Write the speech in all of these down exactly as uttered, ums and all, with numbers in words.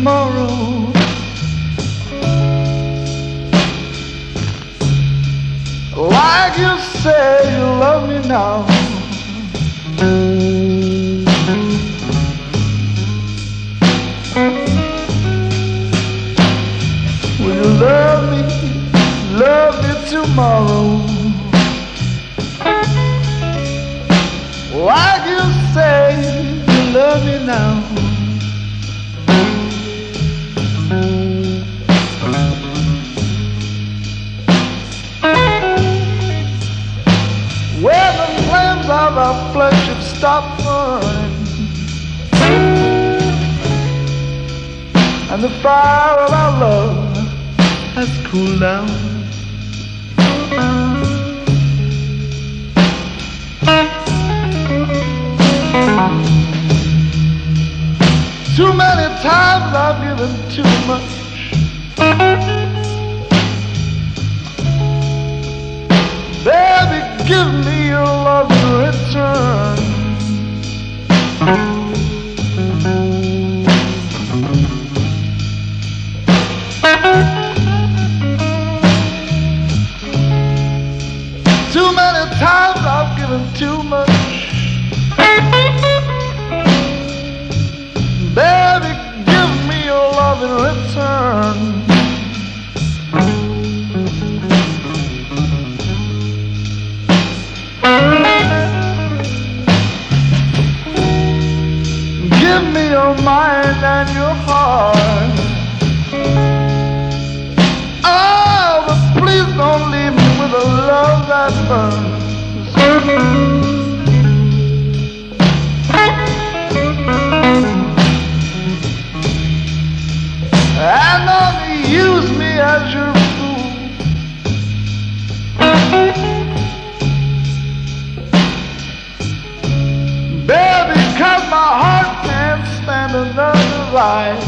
tomorrow. Like you say you love me now. Will you love me, love me tomorrow? Like you say you love me now. When the flames of our flesh have stopped burning and the fire of our love has cooled down, too many times I've given too much. Baby, give me your love in return. Too many times I've given too much. Baby, give me your love in return. Give me your mind and your heart. Oh, but please don't leave me with a love that burns. And only use me as your fool. Baby, 'cause my heart can't stand another life.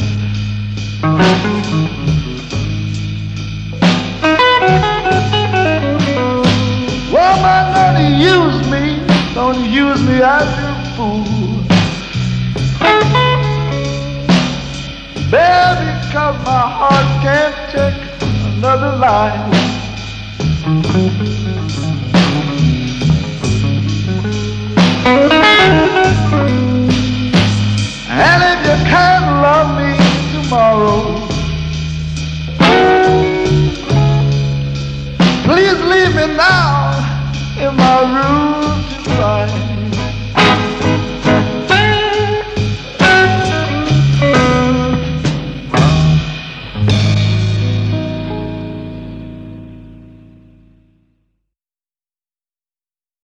Woman, don't use me, don't use me as your fool. Baby, 'cause my heart can't take another life. And if you can't love me tomorrow, please leave me now in my room.